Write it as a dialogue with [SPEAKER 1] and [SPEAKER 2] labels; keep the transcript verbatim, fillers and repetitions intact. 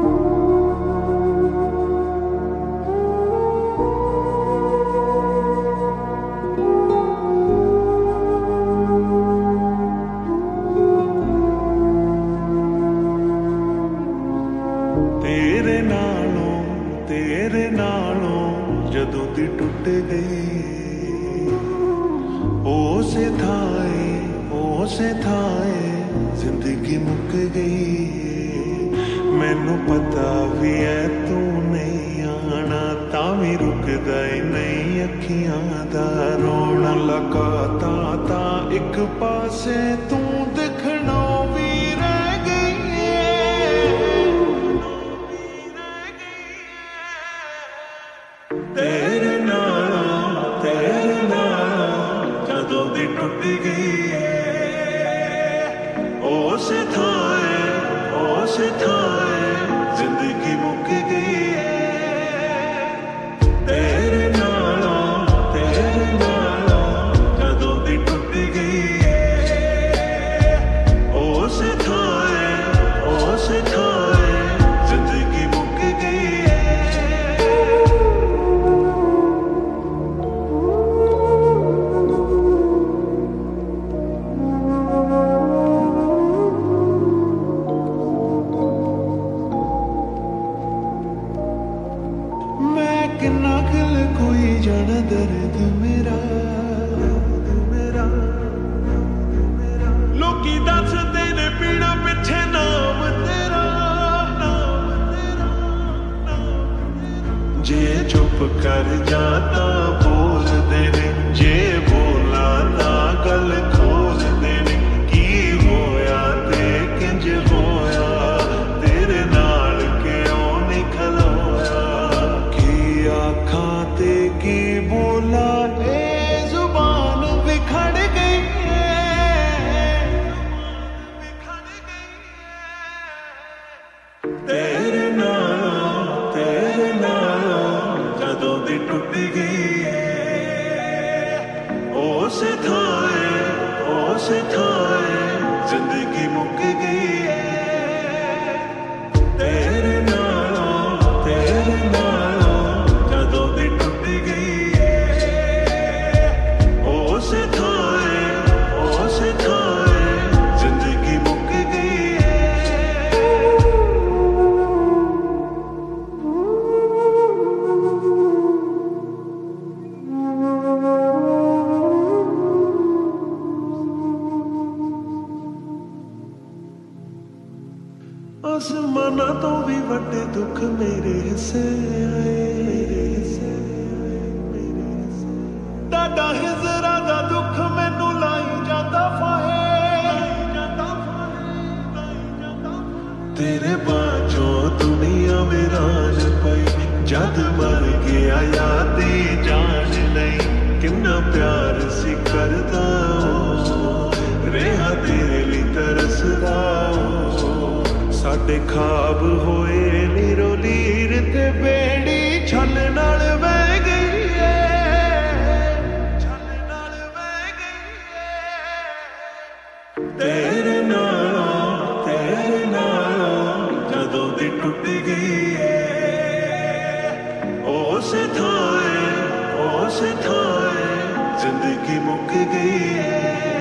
[SPEAKER 1] तेरे नालों तेरे नालों जदों दी टुट गई उसे थाए उसे थाए जिंदगी मुक गई। मैनू पता भी है तू नहीं आना तां भी रुकदा ही नहीं अखियां दा रोना लगा ता ता एक पासे तू दिखना भी रह गई तेरे नालों तेरे नालों जदों दी टुट गई उसे थाए उसे थाए जिंदगी मुक गई तेरे नालों तेरे नालों जदों दी टुट गई उसे थाए उसे थाए जिंदगी मुक गई। किन्ना खिल कोई जाना दर्द मेरा मेरा लोकी दसदे ने पीड़ा पिछे नाम तेरा नाम तेरा जे चुप कर जाता बोल दे ने जे बोला ना गल खोल दे ने की होया ते किंज होया तेरे नाल क्यों नहीं खलोया आँखां ते की बोला ए जुबान बिखड़ गई तेरे नालों तेरे नालों जदों दी टुट गई उसे थाए उसे थाए जिंदगी मुक गई तेरे नालों तेरे नालों जदों दी टुट गई उसे थाए उसे थाए जिंदगी मुक गई। आसमाना तो भी वड्डे दुख मेरे हिस्से आए डाडा हिजरा दा दुख मैनू लाई जाता फाहे तेरे बाजों दुनिया वीरान पई जद मर गया यादी जान नहीं किन्ना प्यार सी करदा रेहा तेरे लिए तरसदा साडे ख्वाब होए नीरो लीर ते बेड़ी छल नाल बह गई छल नाल बह गई तेरे नालों तेरे नालों जदों दी टुट गई उसे थाए उसे थाए जिंदगी मुक गई।